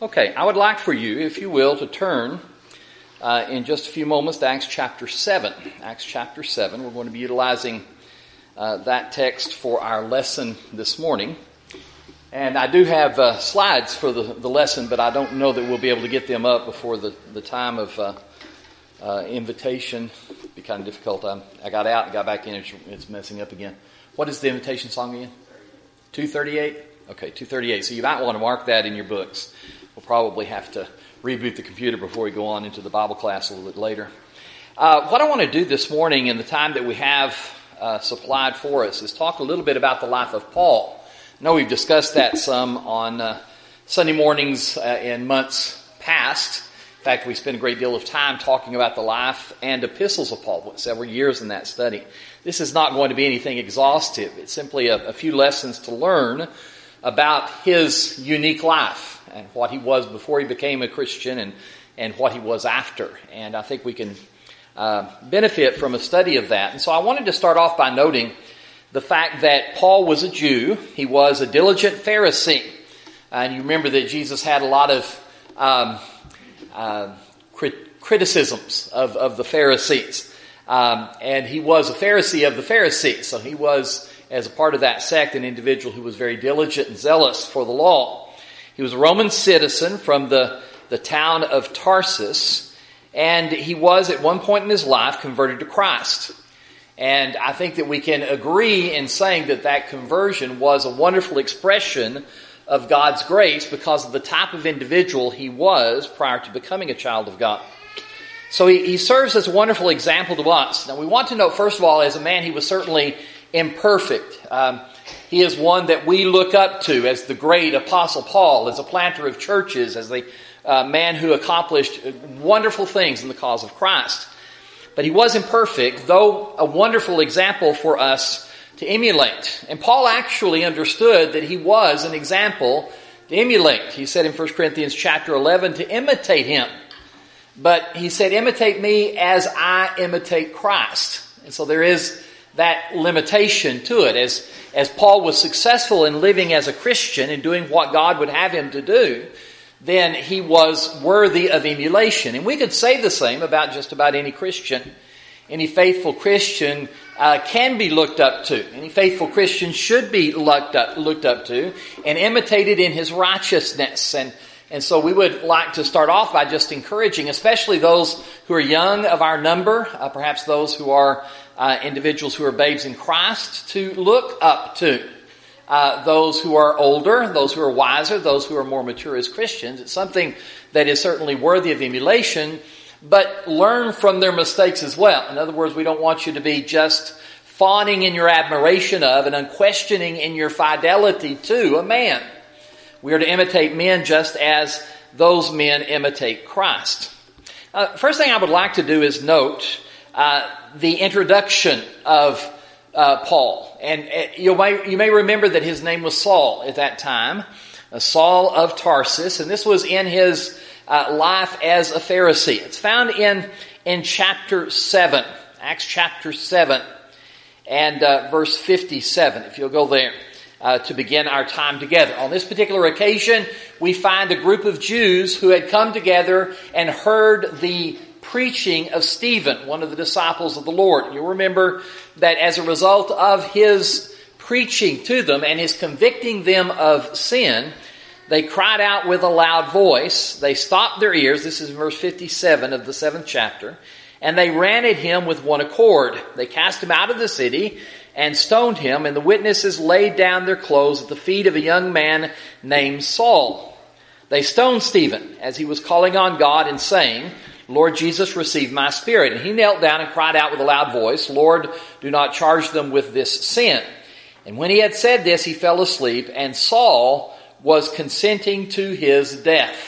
Okay, I would like for you, if you will, to turn in just a few moments to Acts chapter 7. Acts chapter 7, we're going to be utilizing that text for our lesson this morning. And I do have slides for the lesson, but I don't know that we'll be able to get them up before the time of invitation. It'd be kind of difficult. I got out and got back in. It's messing up again. What is the invitation song again? 238? Okay, 238. So you might want to mark that in your books. We'll probably have to reboot the computer before we go on into the Bible class a little bit later. What I want to do this morning in the time that we have supplied for us is talk a little bit about the life of Paul. I know we've discussed that some on Sunday mornings in months past. In fact, we spent a great deal of time talking about the life and epistles of Paul, several years in that study. This is not going to be anything exhaustive. It's simply a few lessons to learn about his unique life and what he was before he became a Christian and what he was after. And I think we can benefit from a study of that. And so I wanted to start off by noting the fact that Paul was a Jew. He was a diligent Pharisee. And you remember that Jesus had a lot of criticisms of the Pharisees. And he was a Pharisee of the Pharisees. So he was, as a part of that sect, an individual who was very diligent and zealous for the law. He was a Roman citizen from the town of Tarsus, and he was at one point in his life converted to Christ. And I think that we can agree in saying that conversion was a wonderful expression of God's grace because of the type of individual he was prior to becoming a child of God. So he serves as a wonderful example to us. Now we want to note, first of all, as a man, he was certainly imperfect. He is one that we look up to as the great Apostle Paul, as a planter of churches, as the man who accomplished wonderful things in the cause of Christ. But he was imperfect, though a wonderful example for us to emulate. And Paul actually understood that he was an example to emulate. He said in 1 Corinthians chapter 11 to imitate him. But he said, imitate me as I imitate Christ. And so there is that limitation to it. As Paul was successful in living as a Christian and doing what God would have him to do, then he was worthy of emulation. And we could say the same about just about any Christian. Any faithful Christian can be looked up to. Any faithful Christian should be looked up to and imitated in his righteousness. And so we would like to start off by just encouraging, especially those who are young of our number, perhaps those who are individuals who are babes in Christ, to look up to those who are older, those who are wiser, those who are more mature as Christians. It's something that is certainly worthy of emulation, but learn from their mistakes as well. In other words, we don't want you to be just fawning in your admiration of and unquestioning in your fidelity to a man. We are to imitate men just as those men imitate Christ. First thing I would like to do is note the introduction of Paul. And you may remember that his name was Saul at that time, Saul of Tarsus, and this was in his life as a Pharisee. It's found in chapter 7, Acts chapter 7, and verse 57, if you'll go there. To begin our time together. On this particular occasion, we find a group of Jews who had come together and heard the preaching of Stephen, one of the disciples of the Lord. You'll remember that as a result of his preaching to them and his convicting them of sin, they cried out with a loud voice. They stopped their ears. This is verse 57 of the 7th chapter. And they ran at him with one accord. They cast him out of the city and stoned him, and the witnesses laid down their clothes at the feet of a young man named Saul. They stoned Stephen as he was calling on God and saying, Lord Jesus, receive my spirit. And he knelt down and cried out with a loud voice, Lord, do not charge them with this sin. And when he had said this, he fell asleep, and Saul was consenting to his death.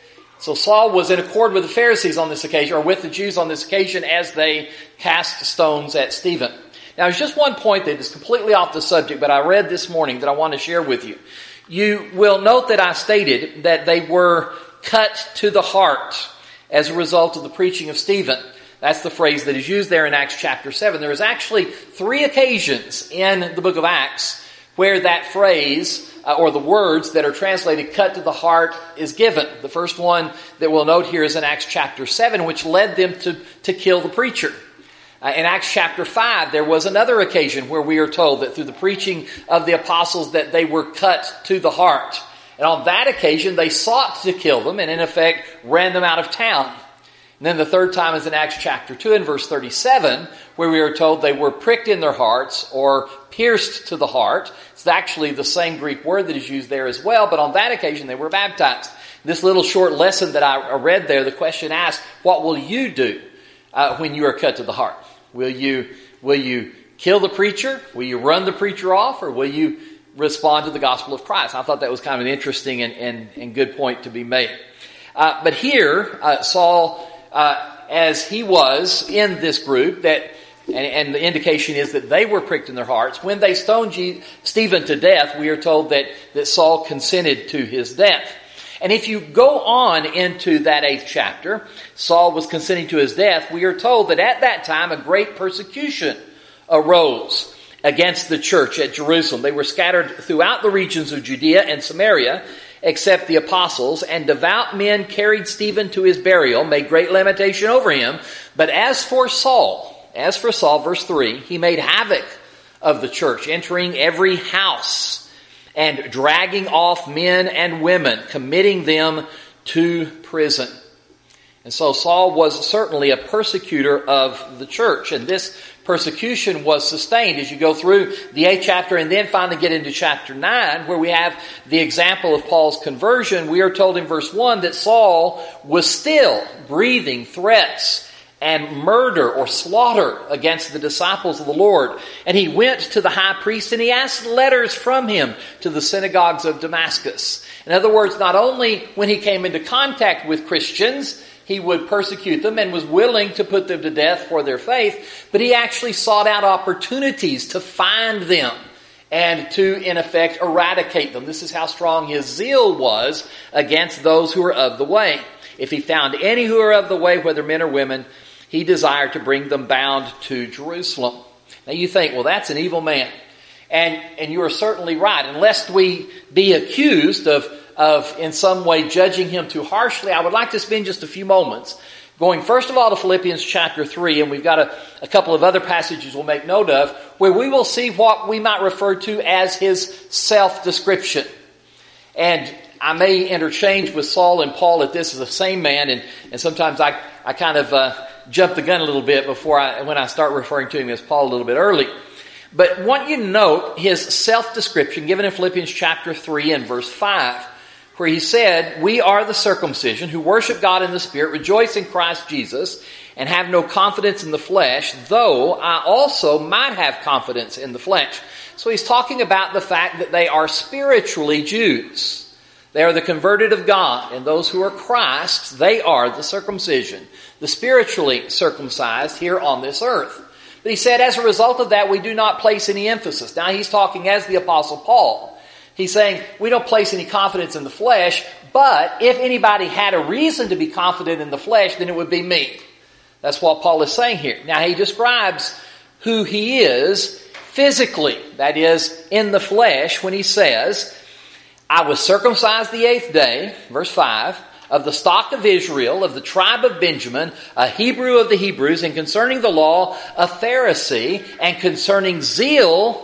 So Saul was in accord with the Pharisees on this occasion, or with the Jews on this occasion, as they cast stones at Stephen. Now, there's just one point that is completely off the subject, but I read this morning that I want to share with you. You will note that I stated that they were cut to the heart as a result of the preaching of Stephen. That's the phrase that is used there in Acts chapter 7. There is actually 3 occasions in the book of Acts where that phrase or the words that are translated cut to the heart is given. The first one that we'll note here is in Acts chapter 7, which led them to kill the preacher. In Acts chapter 5, there was another occasion where we are told that through the preaching of the apostles that they were cut to the heart. And on that occasion, they sought to kill them and in effect ran them out of town. And then the third time is in Acts chapter 2 and verse 37, where we are told they were pricked in their hearts or pierced to the heart. It's actually the same Greek word that is used there as well, but on that occasion they were baptized. This little short lesson that I read there, the question asked, what will you do when you are cut to the heart? Will you kill the preacher? Will you run the preacher off? Or will you respond to the gospel of Christ? I thought that was kind of an interesting and good point to be made. But here, Saul, as he was in this group, and the indication is that they were pricked in their hearts, when they stoned Stephen to death, we are told that Saul consented to his death. And if you go on into that 8th chapter, Saul was consenting to his death, we are told that at that time a great persecution arose against the church at Jerusalem. They were scattered throughout the regions of Judea and Samaria, except the apostles, and devout men carried Stephen to his burial, made great lamentation over him. But as for Saul, verse 3, he made havoc of the church, entering every house and dragging off men and women, committing them to prison. And so Saul was certainly a persecutor of the church. And this persecution was sustained as you go through the 8th chapter and then finally get into chapter 9, where we have the example of Paul's conversion. We are told in verse 1 that Saul was still breathing threats and murder or slaughter against the disciples of the Lord. And he went to the high priest and he asked letters from him to the synagogues of Damascus. In other words, not only when he came into contact with Christians, he would persecute them and was willing to put them to death for their faith, but he actually sought out opportunities to find them and to, in effect, eradicate them. This is how strong his zeal was against those who were of the way. If he found any who are of the way, whether men or women, he desired to bring them bound to Jerusalem. Now you think, well, that's an evil man. And you are certainly right. And lest we be accused of in some way judging him too harshly, I would like to spend just a few moments going first of all to Philippians chapter 3, and we've got a couple of other passages we'll make note of, where we will see what we might refer to as his self-description. And I may interchange with Saul and Paul that this is the same man, and sometimes I kind of jump the gun a little bit when I start referring to him as Paul a little bit early. But I want you to note his self-description given in Philippians chapter 3 and verse 5, where he said, "We are the circumcision who worship God in the Spirit, rejoice in Christ Jesus, and have no confidence in the flesh, though I also might have confidence in the flesh." So he's talking about the fact that they are spiritually Jews. They are the converted of God, and those who are Christ's, they are the circumcision, the spiritually circumcised here on this earth. But he said, as a result of that, we do not place any emphasis. Now he's talking as the Apostle Paul. He's saying, we don't place any confidence in the flesh, but if anybody had a reason to be confident in the flesh, then it would be me. That's what Paul is saying here. Now he describes who he is physically, that is, in the flesh, when he says, I was circumcised the 8th day, verse 5, of the stock of Israel, of the tribe of Benjamin, a Hebrew of the Hebrews, and concerning the law, a Pharisee, and concerning zeal,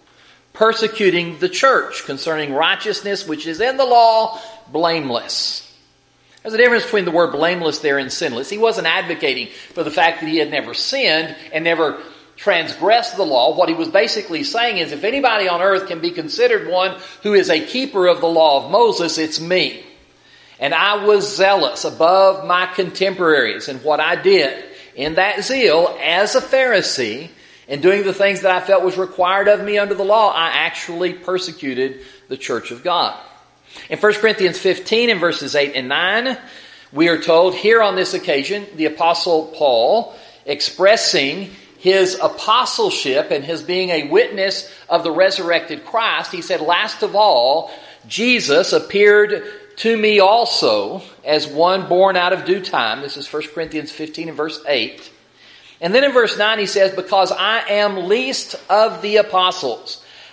persecuting the church, concerning righteousness which is in the law, blameless. There's a difference between the word blameless there and sinless. He wasn't advocating for the fact that he had never sinned and never transgressed the law. What he was basically saying is, if anybody on earth can be considered one who is a keeper of the law of Moses, it's me. And I was zealous above my contemporaries in what I did. In that zeal, as a Pharisee, in doing the things that I felt was required of me under the law, I actually persecuted the church of God. In 1 Corinthians 15 in verses 8 and 9, we are told here on this occasion, the Apostle Paul expressing his apostleship and his being a witness of the resurrected Christ, he said, last of all, Jesus appeared to me also as one born out of due time. This is 1 Corinthians 15 and verse 8. And then in verse 9 he says, because I am least of the apostles,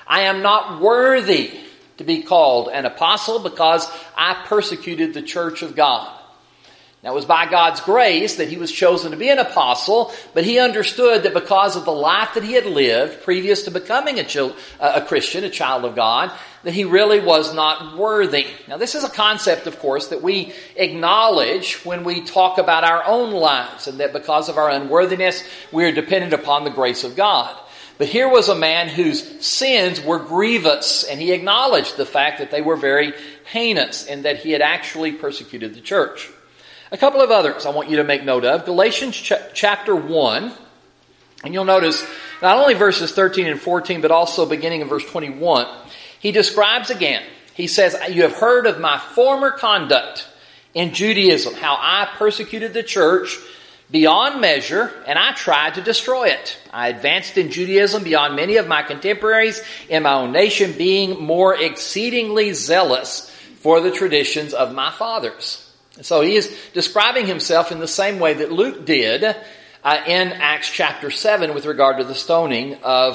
I am not worthy to be called an apostle because I persecuted the church of God. Now, it was by God's grace that he was chosen to be an apostle, but he understood that because of the life that he had lived previous to becoming a Christian, a child of God, that he really was not worthy. Now, this is a concept, of course, that we acknowledge when we talk about our own lives, and that because of our unworthiness, we are dependent upon the grace of God. But here was a man whose sins were grievous, and he acknowledged the fact that they were very heinous and that he had actually persecuted the church. A couple of others I want you to make note of. Galatians chapter 1, and you'll notice not only verses 13 and 14, but also beginning in verse 21. He describes again, he says, you have heard of my former conduct in Judaism, how I persecuted the church beyond measure, and I tried to destroy it. I advanced in Judaism beyond many of my contemporaries in my own nation, being more exceedingly zealous for the traditions of my fathers. So he is describing himself in the same way that Luke did in Acts chapter 7 with regard to the stoning of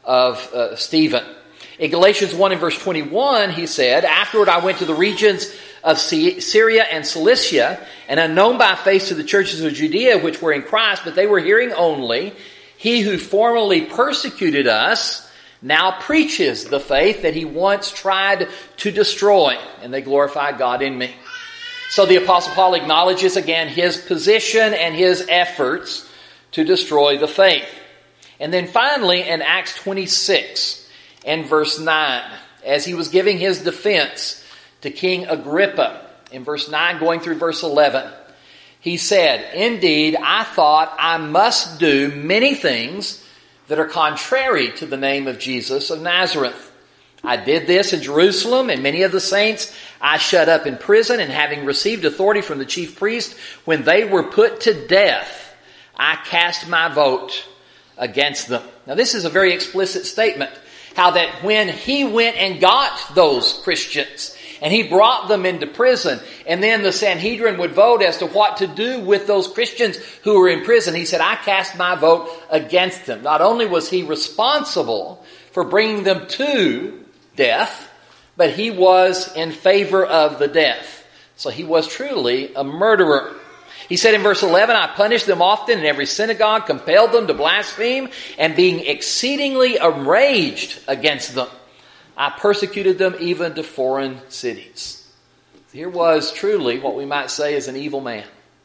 Stephen. In Galatians 1 and verse 21, he said, afterward I went to the regions of Syria and Cilicia, and unknown by face to the churches of Judea which were in Christ, but they were hearing only, he who formerly persecuted us now preaches the faith that he once tried to destroy, and they glorified God in me. So the Apostle Paul acknowledges again his position and his efforts to destroy the faith. And then finally in Acts 26 and verse 9, as he was giving his defense to King Agrippa, in verse 9 going through verse 11, he said, indeed, I thought I must do many things that are contrary to the name of Jesus of Nazareth. I did this in Jerusalem, and many of the saints I shut up in prison, and having received authority from the chief priest, when they were put to death, I cast my vote against them. Now this is a very explicit statement, how that when he went and got those Christians, and he brought them into prison, and then the Sanhedrin would vote as to what to do with those Christians who were in prison, he said, I cast my vote against them. Not only was he responsible for bringing them to death, but he was in favor of the death. So he was truly a murderer. He said in verse 11, I punished them often in every synagogue, compelled them to blaspheme, and being exceedingly enraged against them, I persecuted them even to foreign cities. Here was truly what we might say is an evil man.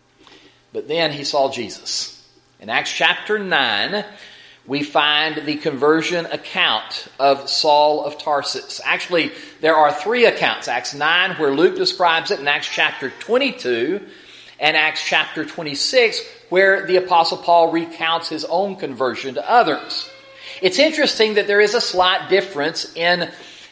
But then he saw Jesus. In Acts chapter 9, we find the conversion account of Saul of Tarsus. Actually, there are three accounts. Acts 9, where Luke describes it, and Acts chapter 22, and Acts chapter 26, where the Apostle Paul recounts his own conversion to others. It's interesting that there is a slight difference in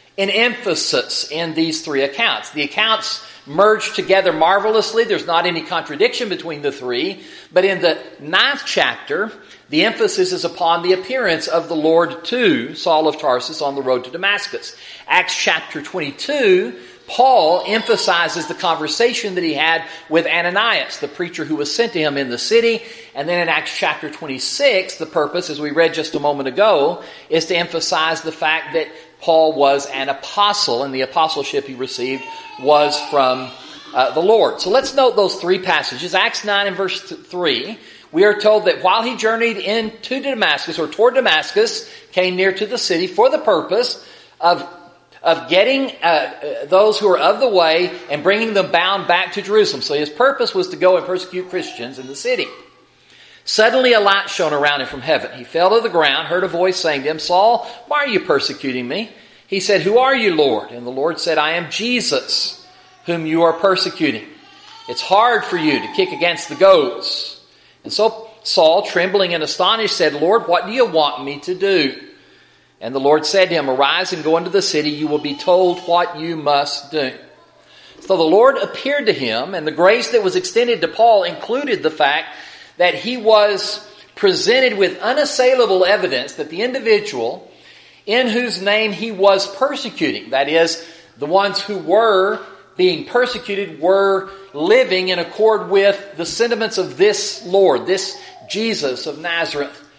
emphasis in these three accounts. The accounts merge together marvelously. There's not any contradiction between the three. But in the 9th chapter, the emphasis is upon the appearance of the Lord to Saul of Tarsus on the road to Damascus. Acts chapter 22, Paul emphasizes the conversation that he had with Ananias, the preacher who was sent to him in the city. And then in Acts chapter 26, the purpose, as we read just a moment ago, is to emphasize the fact that Paul was an apostle, and the apostleship he received was from the Lord. So let's note those three passages. Acts 9 and verse 3, we are told that while he journeyed into Damascus, or toward Damascus, came near to the city for the purpose of getting those who are of the way and bringing them bound back to Jerusalem. So his purpose was to go and persecute Christians in the city. Suddenly a light shone around him from heaven. He fell to the ground, heard a voice saying to him, Saul, why are you persecuting me? He said, who are you, Lord? And the Lord said, I am Jesus, whom you are persecuting. It's hard for you to kick against the goads. And so Saul, trembling and astonished, said, Lord, what do you want me to do? And the Lord said to him, arise and go into the city. You will be told what you must do. So the Lord appeared to him, and the grace that was extended to Paul included the fact that he was presented with unassailable evidence that the individual in whose name he was persecuting, that is, the ones who were being persecuted, were living in accord with the sentiments of this Lord, this Jesus of Nazareth.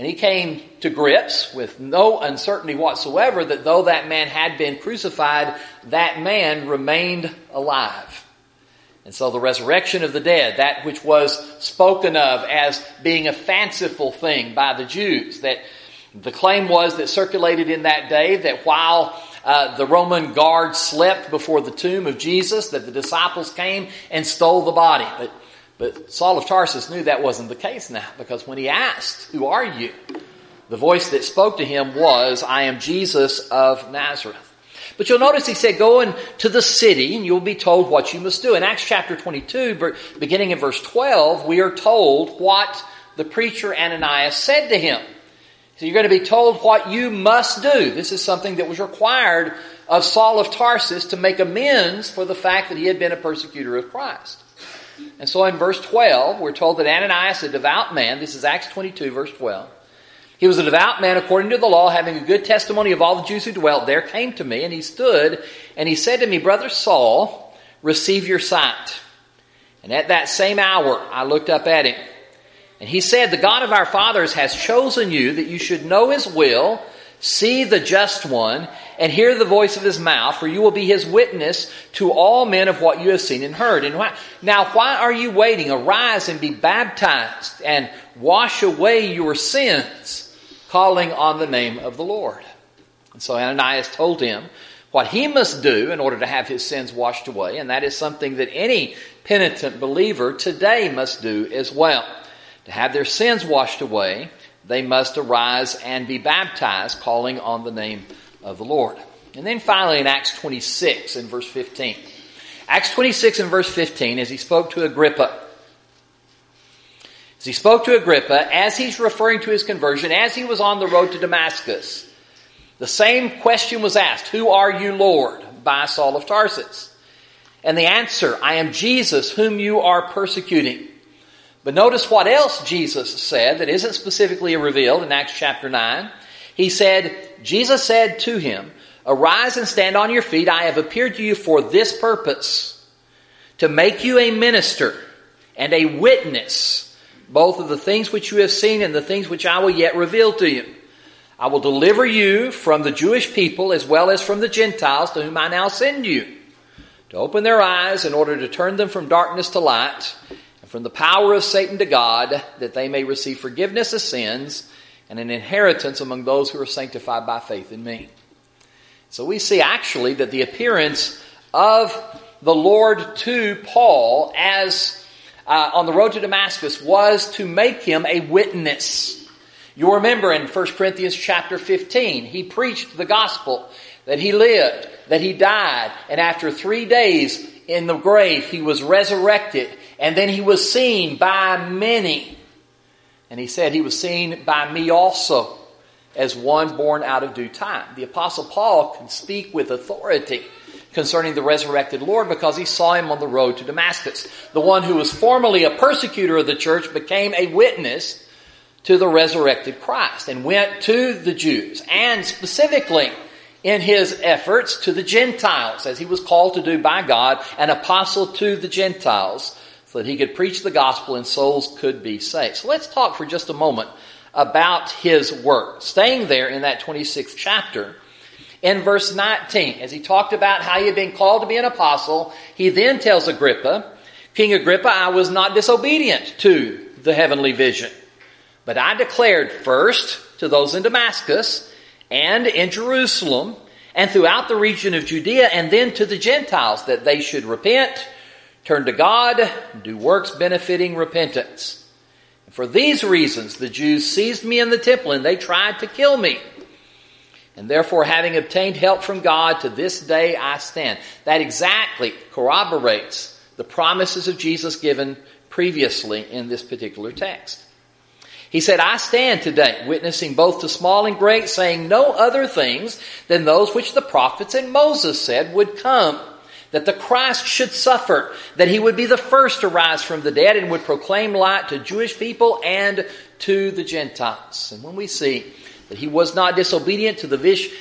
And he came to grips with no uncertainty whatsoever that though that man had been crucified, that man remained alive. And so the resurrection of the dead, that which was spoken of as being a fanciful thing by the Jews, that the claim was that circulated in that day that while the Roman guard slept before the tomb of Jesus, that the disciples came and stole the body. But Saul of Tarsus knew that wasn't the case now, because when he asked, "Who are you?" the voice that spoke to him was, "I am Jesus of Nazareth." But you'll notice he said, "Go into the city and you'll be told what you must do." In Acts chapter 22, beginning in verse 12, we are told what the preacher Ananias said to him. So you're going to be told what you must do. This is something that was required of Saul of Tarsus to make amends for the fact that he had been a persecutor of Christ. And so in verse 12, we're told that Ananias, a devout man, this is Acts 22, verse 12, he was a devout man according to the law, having a good testimony of all the Jews who dwelt there, came to me, and he stood, and he said to me, "Brother Saul, receive your sight." And at that same hour, I looked up at him. And he said, "The God of our fathers has chosen you that you should know His will, see the just one, and hear the voice of His mouth, for you will be His witness to all men of what you have seen and heard. And now why are you waiting? Arise and be baptized and wash away your sins, calling on the name of the Lord." And so Ananias told him what he must do in order to have his sins washed away, and that is something that any penitent believer today must do as well. To have their sins washed away, they must arise and be baptized, calling on the name of the Lord. And then finally in Acts 26 and verse 15. Acts 26 and verse 15, as he spoke to Agrippa. As he spoke to Agrippa, as he's referring to his conversion, as he was on the road to Damascus, the same question was asked, "Who are you, Lord?" by Saul of Tarsus. And the answer, "I am Jesus whom you are persecuting." But notice what else Jesus said that isn't specifically revealed in Acts chapter 9. He said, Jesus said to him, "Arise and stand on your feet. I have appeared to you for this purpose, to make you a minister and a witness, both of the things which you have seen and the things which I will yet reveal to you. I will deliver you from the Jewish people as well as from the Gentiles to whom I now send you, to open their eyes in order to turn them from darkness to light, from the power of Satan to God, that they may receive forgiveness of sins and an inheritance among those who are sanctified by faith in me." So we see actually that the appearance of the Lord to Paul as on the road to Damascus was to make him a witness. You'll remember in 1 Corinthians chapter 15, he preached the gospel, that he lived, that he died, and after 3 days in the grave he was resurrected. And then he was seen by many. And he said he was seen by me also as one born out of due time. The Apostle Paul can speak with authority concerning the resurrected Lord because he saw him on the road to Damascus. The one who was formerly a persecutor of the church became a witness to the resurrected Christ and went to the Jews, and specifically in his efforts to the Gentiles, as he was called to do by God, an apostle to the Gentiles, so that he could preach the gospel and souls could be saved. So let's talk for just a moment about his work. Staying there in that 26th chapter, in verse 19, as he talked about how he had been called to be an apostle, he then tells Agrippa, "King Agrippa, I was not disobedient to the heavenly vision, but I declared first to those in Damascus and in Jerusalem and throughout the region of Judea, and then to the Gentiles, that they should repent, turn to God, and do works benefiting repentance. And for these reasons the Jews seized me in the temple, and they tried to kill me. And therefore, having obtained help from God, to this day I stand." That exactly corroborates the promises of Jesus given previously in this particular text. He said, "I stand today, witnessing both to small and great, saying no other things than those which the prophets and Moses said would come, that the Christ should suffer, that he would be the first to rise from the dead, and would proclaim light to Jewish people and to the Gentiles." And when we see that he was not disobedient to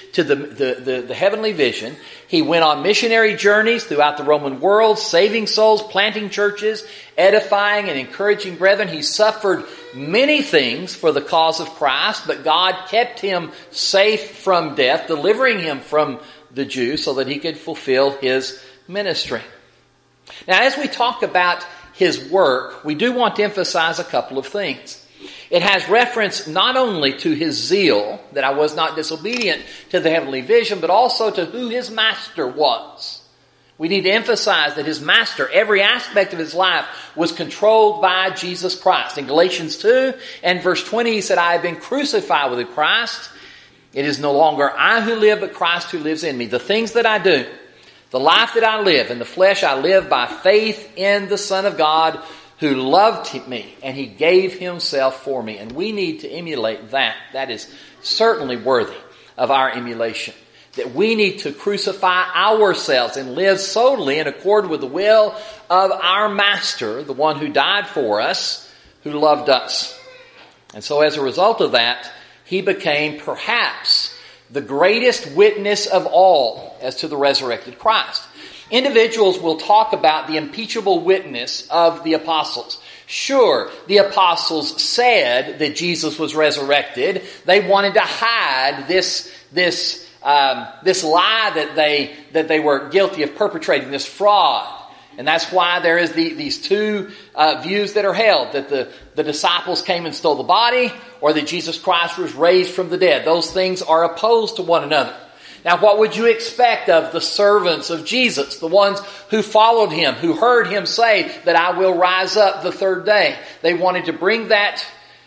the heavenly vision, he went on missionary journeys throughout the Roman world, saving souls, planting churches, edifying and encouraging brethren. He suffered many things for the cause of Christ, but God kept him safe from death, delivering him from the Jews so that he could fulfill his ministry. Now, as we talk about his work, we do want to emphasize a couple of things. It has reference not only to his zeal, that I was not disobedient to the heavenly vision, but also to who his master was. We need to emphasize that his master, every aspect of his life, was controlled by Jesus Christ. In Galatians 2 and verse 20, he said, I have been crucified with Christ. It is no longer I who live, but Christ who lives in me. The things that I do, the life that I live in the flesh, I live by faith in the Son of God who loved me, and he gave himself for me. And we need to emulate that. That is certainly worthy of our emulation. That we need to crucify ourselves and live solely in accord with the will of our Master, the one who died for us, who loved us. And so as a result of that, he became perhaps the greatest witness of all as to the resurrected Christ. Individuals will talk about the impeachable witness of the apostles. Sure, the apostles said that Jesus was resurrected. They wanted to hide this lie that they were guilty of perpetrating, this fraud. And that's why there is these two views that are held, that the disciples came and stole the body, or that Jesus Christ was raised from the dead. Those things are opposed to one another. Now, what would you expect of the servants of Jesus, the ones who followed him, who heard him say that I will rise up the third day? They wanted to bring that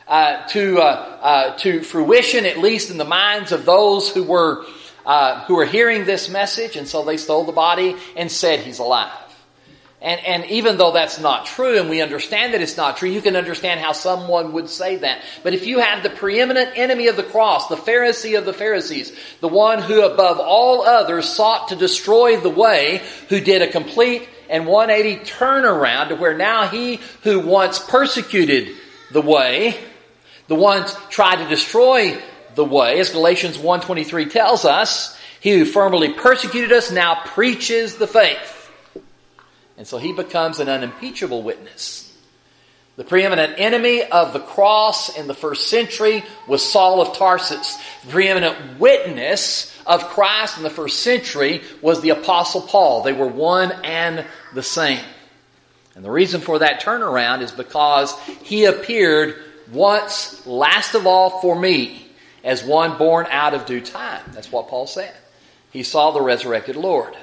to fruition, at least in the minds of those who were hearing this message, and so they stole the body and said he's alive. And even though that's not true, and we understand that it's not true, you can understand how someone would say that. But if you have the preeminent enemy of the cross, the Pharisee of the Pharisees, the one who above all others sought to destroy the way, who did a complete and 180 turnaround to where now he who once persecuted the way, the ones tried to destroy the way, as Galatians 1:23 tells us, he who formerly persecuted us now preaches the faith. And so he becomes an unimpeachable witness. The preeminent enemy of the cross in the first century was Saul of Tarsus. The preeminent witness of Christ in the first century was the Apostle Paul. They were one and the same. And the reason for that turnaround is because he appeared once, last of all for me, as one born out of due time. That's what Paul said. He saw the resurrected Lord.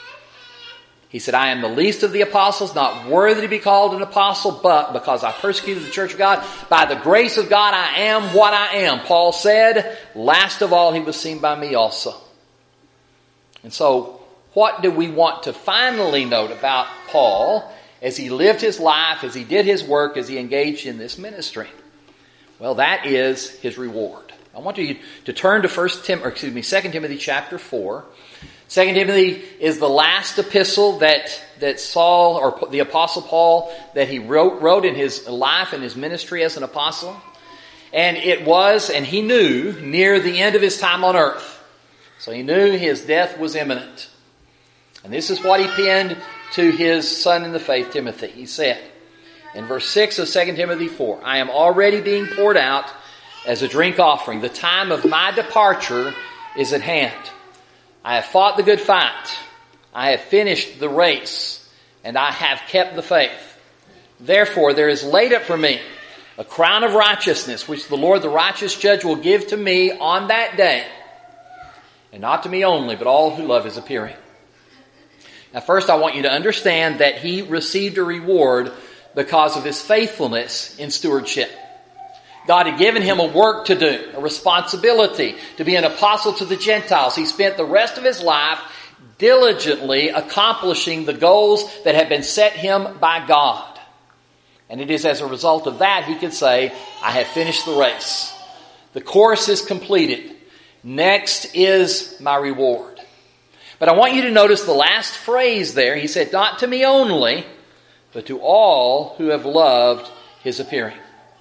He said, I am the least of the apostles, not worthy to be called an apostle, but because I persecuted the church of God, by the grace of God I am what I am. Paul said, last of all he was seen by me also. And so, what do we want to finally note about Paul as he lived his life, as he did his work, as he engaged in this ministry? Well, that is his reward. I want you to turn to 2 Timothy chapter 4. 2 Timothy is the last epistle that Saul, or the Apostle Paul, that he wrote in his life and his ministry as an apostle. And it was, and he knew, near the end of his time on earth. So he knew his death was imminent. And this is what he penned to his son in the faith, Timothy. He said, in verse 6 of 2 Timothy 4, I am already being poured out as a drink offering. The time of my departure is at hand. I have fought the good fight. I have finished the race, and I have kept the faith. Therefore, there is laid up for me a crown of righteousness, which the Lord, the righteous judge, will give to me on that day. And not to me only, but all who love his appearing. Now, first I want you to understand that he received a reward because of his faithfulness in stewardship. God had given him a work to do, a responsibility to be an apostle to the Gentiles. He spent the rest of his life diligently accomplishing the goals that had been set him by God. And it is as a result of that he could say, I have finished the race. The course is completed. Next is my reward. But I want you to notice the last phrase there. He said, not to me only, but to all who have loved his appearing.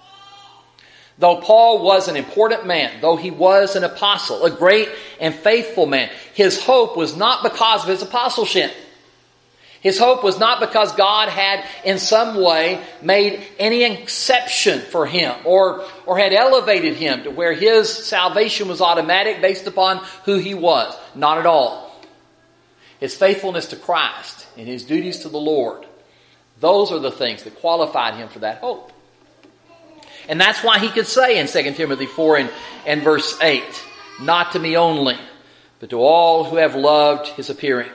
Though Paul was an important man, though he was an apostle, a great and faithful man, his hope was not because of his apostleship. His hope was not because God had in some way made any exception for him or had elevated him to where his salvation was automatic based upon who he was. Not at all. His faithfulness to Christ and his duties to the Lord, those are the things that qualified him for that hope. And that's why he could say in 2 Timothy 4 and verse 8, not to me only, but to all who have loved his appearing.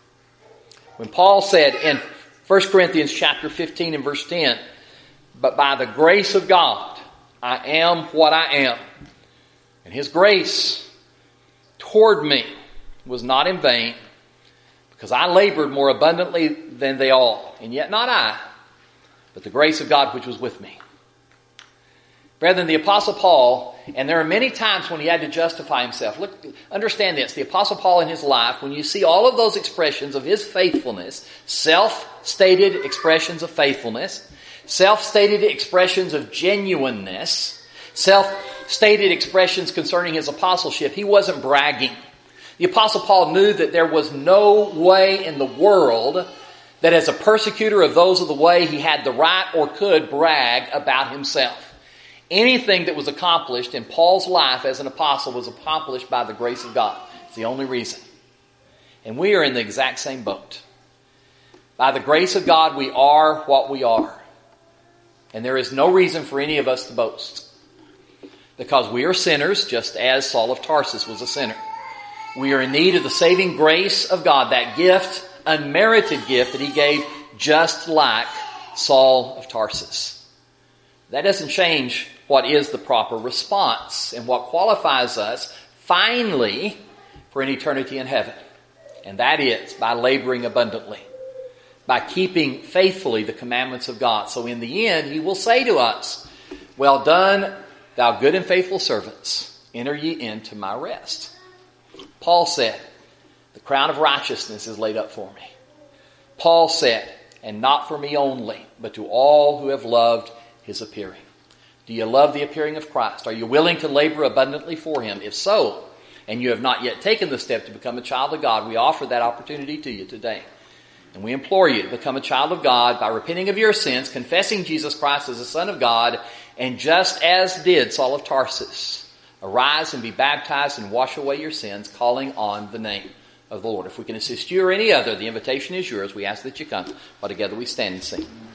When Paul said in 1 Corinthians chapter 15 and verse 10, but by the grace of God, I am what I am. And his grace toward me was not in vain, because I labored more abundantly than they all. And yet not I, but the grace of God which was with me. Brethren, the Apostle Paul, and there are many times when he had to justify himself. Look, understand this. The Apostle Paul in his life, when you see all of those expressions of his faithfulness, self-stated expressions of faithfulness, self-stated expressions of genuineness, self-stated expressions concerning his apostleship, he wasn't bragging. The Apostle Paul knew that there was no way in the world that as a persecutor of those of the way he had the right or could brag about himself. Anything that was accomplished in Paul's life as an apostle was accomplished by the grace of God. It's the only reason. And we are in the exact same boat. By the grace of God, we are what we are. And there is no reason for any of us to boast. Because we are sinners, just as Saul of Tarsus was a sinner. We are in need of the saving grace of God, that gift, unmerited gift that he gave just like Saul of Tarsus. That doesn't change what is the proper response and what qualifies us finally for an eternity in heaven. And that is by laboring abundantly, by keeping faithfully the commandments of God. So in the end, he will say to us, well done, thou good and faithful servants, enter ye into my rest. Paul said, the crown of righteousness is laid up for me. Paul said, and not for me only, but to all who have loved his appearing. Do you love the appearing of Christ? Are you willing to labor abundantly for him? If so, and you have not yet taken the step to become a child of God, we offer that opportunity to you today. And we implore you to become a child of God by repenting of your sins, confessing Jesus Christ as the Son of God, and just as did Saul of Tarsus, arise and be baptized and wash away your sins, calling on the name of the Lord. If we can assist you or any other, the invitation is yours. We ask that you come while together we stand and sing.